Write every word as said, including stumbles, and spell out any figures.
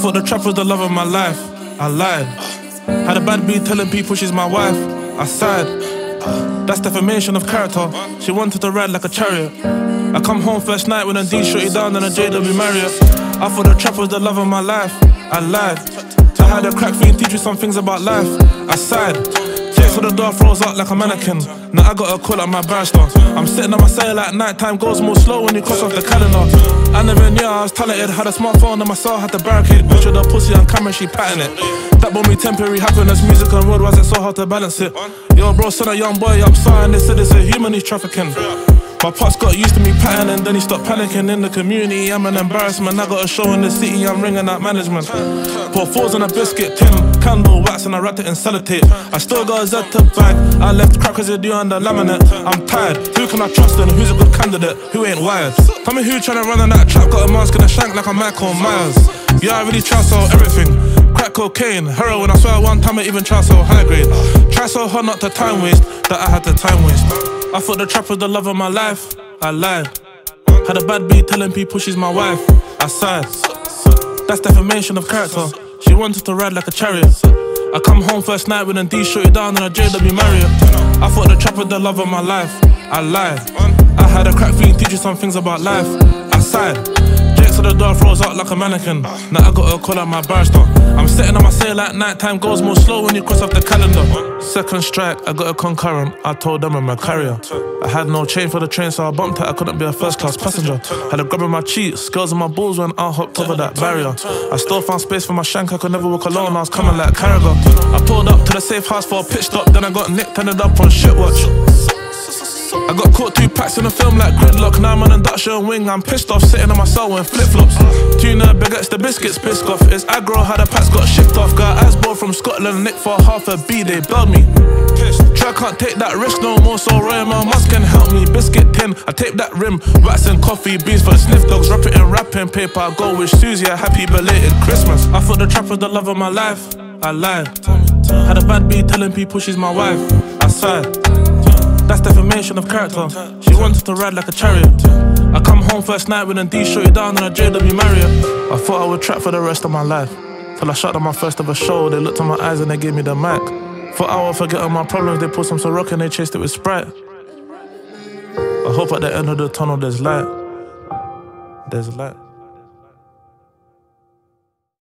thought the trap was the love of my life. I lied. Had a bad beat telling people she's my wife. I sighed. That's defamation of character. She wanted to ride like a chariot. I come home first night with a D shorty down in a J W Marriott. I thought the trap was the love of my life. I lied. I had a crack fiend teach you some things about life. I sighed. Checks on the door froze up like a mannequin. Now I gotta call up my barrister. I'm sitting on my cell at night, time goes more slow when you cross off the calendar. I never knew I was talented, had a smartphone and my soul had the barricade. Picture the pussy on camera, she patting it. That brought me temporary happiness, music on road, was it so hard to balance it? Yo bro, sent a young boy up and they said it's a human he's trafficking. My pops got used to me patting and then he stopped panicking in the community. I'm an embarrassment, I got a show in the city, I'm ringing out management. Put fours on a biscuit tin, candle wax and I wrapped it in sellotape. I still got a Z to bag, I left crack residue on the laminate. I'm tired, who can I trust and who's a good candidate? Who ain't wired? Tell me who tryna run on that trap, got a mask and a shank like I'm Michael Myers. Yeah, I really try so everything. Crack cocaine, heroin, I swear one time I even tried so high grade. Try so hard not to time waste, that I had to time waste. I thought the trap was the love of my life. I lied. Had a bad beat telling people she's my wife. I sighed. That's defamation of character. She wanted to ride like a chariot. I come home first night with a D shorty down in a J W Marriott. I thought the trap was the love of my life. I lied. I had a crack fiend teach you some things about life. I sighed. Jakes on the door froze out like a mannequin. Now I gotta call out my barrister. I'm sitting on my cell at night, time goes more slow when you cross off the calendar. Second strike, I got a concurrent, I told them I'm a carrier. I had no chain for the train, so I bumped it, I couldn't be a first class passenger. Had a grab in my cheeks, scales on my balls when I hopped over that barrier. I still found space for my shank, I could never walk alone, I was coming like Carragher. I pulled up to the safe house for a pit stop, then I got nicked, ended up on shit watch. I got caught two packs in the film like gridlock. Now I'm on induction wing, I'm pissed off, sitting on my cell in flip-flops. Tuna baguettes, the biscuits piss off. It's aggro, how the packs got shipped off. Got Asbo from Scotland, nick for half a B, they bailed me. Try can't take that risk no more, so Royal Musk can help me. Biscuit tin, I tape that rim, wax and coffee beans for the sniff dogs. Wrap it in wrapping paper, I go with Susie, a happy belated Christmas. I thought the trap was the love of my life, I lied. Had a bad beat telling people she's my wife, I sighed. That's defamation of character. She wanted to ride like a chariot. I come home first night with a D shorty down in a J W Marriott. I thought I would trap for the rest of my life. Till I shut down my first ever show, they looked in my eyes and they gave me the mic. Thought I would forget all my problems, they put some Ciroc and they chased it with Sprite. I hope at the end of the tunnel there's light. There's light.